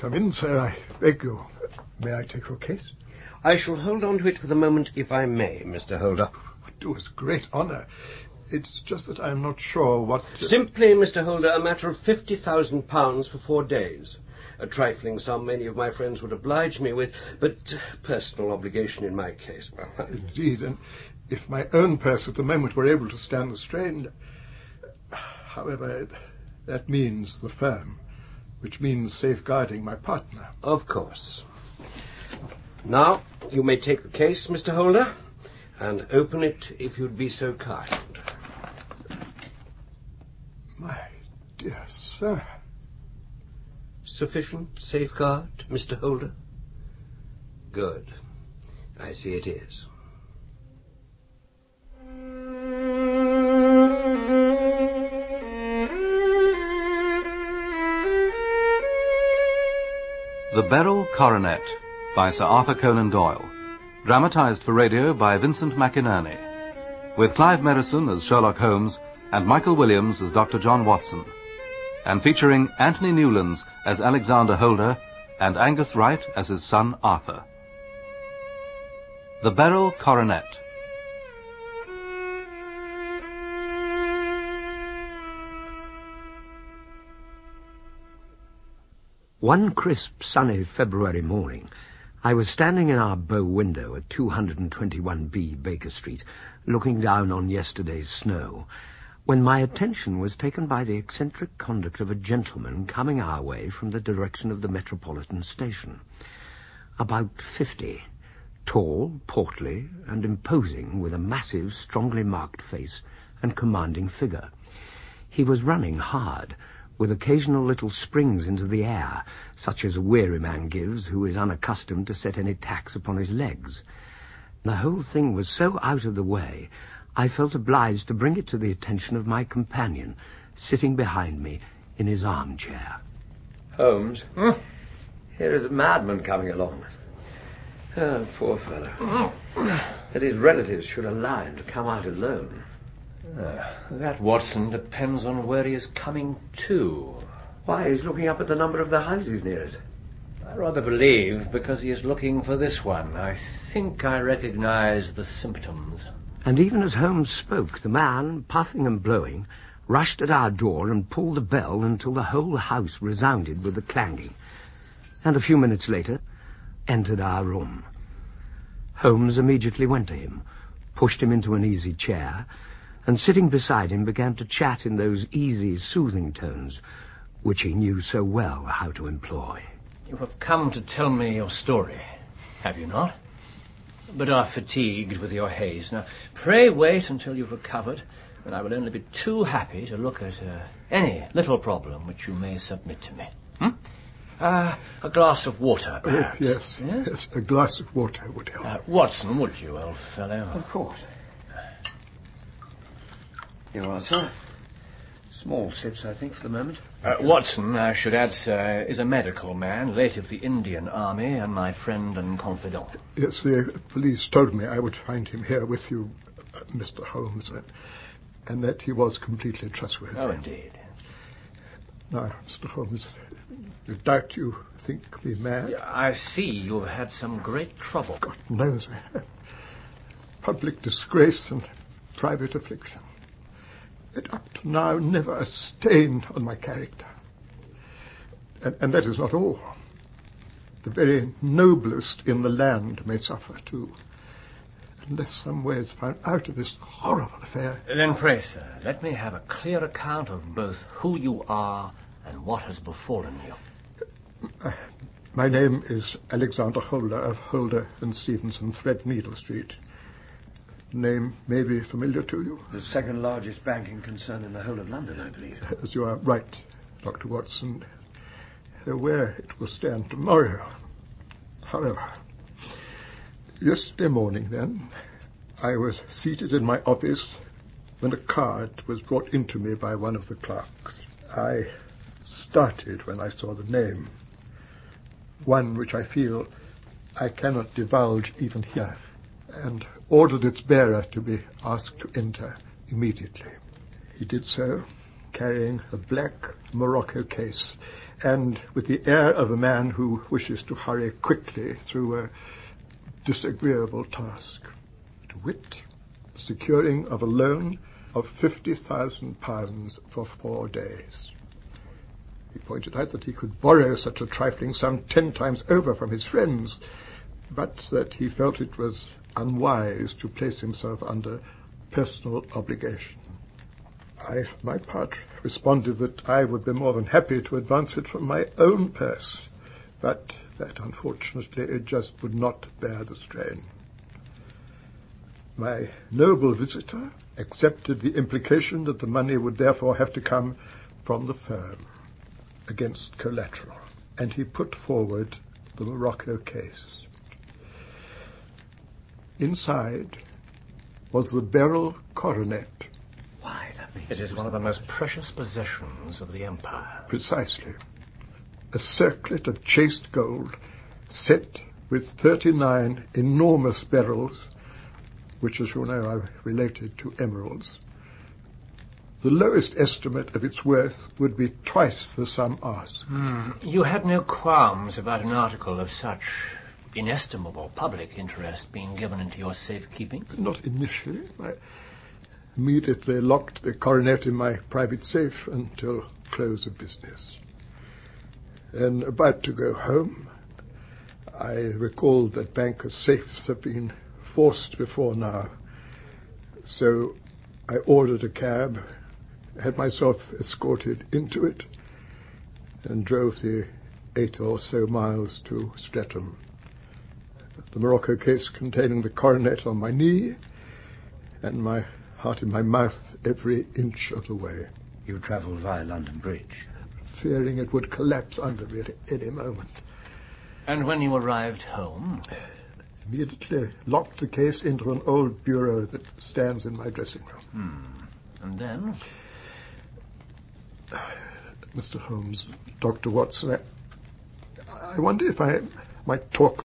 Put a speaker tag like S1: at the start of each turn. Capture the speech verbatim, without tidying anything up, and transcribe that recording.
S1: Come in, sir, I beg you. May I take your case?
S2: I shall hold on to it for the moment, if I may, Mister Holder.
S1: Do us great honour. It's just that I'm not sure what... Uh...
S2: Simply, Mister Holder, a matter of fifty thousand pounds for four days. A trifling sum many of my friends would oblige me with, but personal obligation in my case. Well,
S1: indeed, and if my own purse at the moment were able to stand the strain... However, that means the firm, which means safeguarding my partner.
S2: Of course. Now, you may take the case, Mister Holder, and open it if you'd be so kind.
S1: My dear sir.
S2: Sufficient safeguard, Mister Holder? Good. I see it is.
S3: The Beryl Coronet by Sir Arthur Conan Doyle, dramatised for radio by Vincent McInerney, with Clive Merrison as Sherlock Holmes and Michael Williams as Doctor John Watson, and featuring Anthony Newlands as Alexander Holder and Angus Wright as his son Arthur. The Beryl Coronet.
S4: One crisp, sunny February morning, I was standing in our bow window at two twenty-one B Baker Street, looking down on yesterday's snow, when my attention was taken by the eccentric conduct of a gentleman coming our way from the direction of the Metropolitan Station. About fifty, tall, portly, and imposing, with a massive, strongly marked face and commanding figure. He was running hard, with occasional little springs into the air, such as a weary man gives who is unaccustomed to set any tax upon his legs. The whole thing was so out of the way, I felt obliged to bring it to the attention of my companion, sitting behind me in his armchair.
S5: Holmes, hmm? Here is a madman coming along. Oh, poor fellow. That his relatives should allow him to come out alone.
S6: Uh, that, Watson, depends on where he is coming to.
S5: Why, he's looking up at the number of the houses near us.
S6: I rather believe because he is looking for this one. I think I recognize the symptoms.
S4: And even as Holmes spoke, the man, puffing and blowing, rushed at our door and pulled the bell until the whole house resounded with the clanging, and a few minutes later entered our room. Holmes immediately went to him, pushed him into an easy chair, and sitting beside him began to chat in those easy, soothing tones which he knew so well how to employ.
S6: You have come to tell me your story, have you not? But are fatigued with your haze. Now, pray wait until you've recovered, and I will only be too happy to look at uh, any little problem which you may submit to me. Hmm? Uh, a glass of water, perhaps?
S1: Uh, yes, yes, yes, a glass of water would help.
S6: Uh, Watson, would you, old fellow?
S5: Of course. Here you are, sir. Small sips, I think, for the moment.
S6: Uh, Watson, I should add, sir, is a medical man, late of the Indian Army, and my friend and confidant.
S1: Yes, the police told me I would find him here with you, uh, Mister Holmes, uh, and that he was completely trustworthy.
S6: Oh, indeed.
S1: Now, Mister Holmes, you doubt you think me mad?
S6: Yeah, I see you've had some great trouble.
S1: God knows I have. Public disgrace and private affliction. Yet up to now, never a stain on my character. And, and that is not all. The very noblest in the land may suffer too, unless some way is found out of this horrible affair.
S6: Then pray, sir, let me have a clear account of both who you are and what has befallen you.
S1: Uh, my name is Alexander Holder of Holder and Stevenson, Threadneedle Street. Name may be familiar to you.
S5: The second largest banking concern in the whole of London, I believe.
S1: As you are right, Doctor Watson. Where it will stand tomorrow. However, yesterday morning, then, I was seated in my office when a card was brought into me by one of the clerks. I started when I saw the name, one which I feel I cannot divulge even here, and ordered its bearer to be asked to enter immediately. He did so, carrying a black Morocco case, and with the air of a man who wishes to hurry quickly through a disagreeable task. To wit, the securing of a loan of fifty thousand pounds for four days. He pointed out that he could borrow such a trifling sum ten times over from his friends, but that he felt it was unwise to place himself under personal obligation. I, for my part, responded that I would be more than happy to advance it from my own purse, but that, unfortunately, it just would not bear the strain. My noble visitor accepted the implication that the money would therefore have to come from the firm against collateral, and he put forward the Morocco case. Inside was the beryl coronet.
S6: Why, that means it is one of the most precious possessions of the Empire.
S1: Precisely. A circlet of chased gold set with thirty-nine enormous beryls, which, as you know, are related to emeralds. The lowest estimate of its worth would be twice the sum asked.
S6: Mm. You had no qualms about an article of such inestimable public interest being given into your safekeeping?
S1: Not initially. I immediately locked the coronet in my private safe until close of business. And about to go home, I recalled that bankers' safes have been forced before now. So I ordered a cab, had myself escorted into it, and drove the eight or so miles to Streatham. The Morocco case containing the coronet on my knee, and my heart in my mouth every inch of the way.
S4: You travelled via London Bridge?
S1: Fearing it would collapse under me at any moment.
S6: And when you arrived home?
S1: Immediately locked the case into an old bureau that stands in my dressing room.
S6: Hmm. And then?
S1: Mister Holmes, Doctor Watson, I, I wonder if I might talk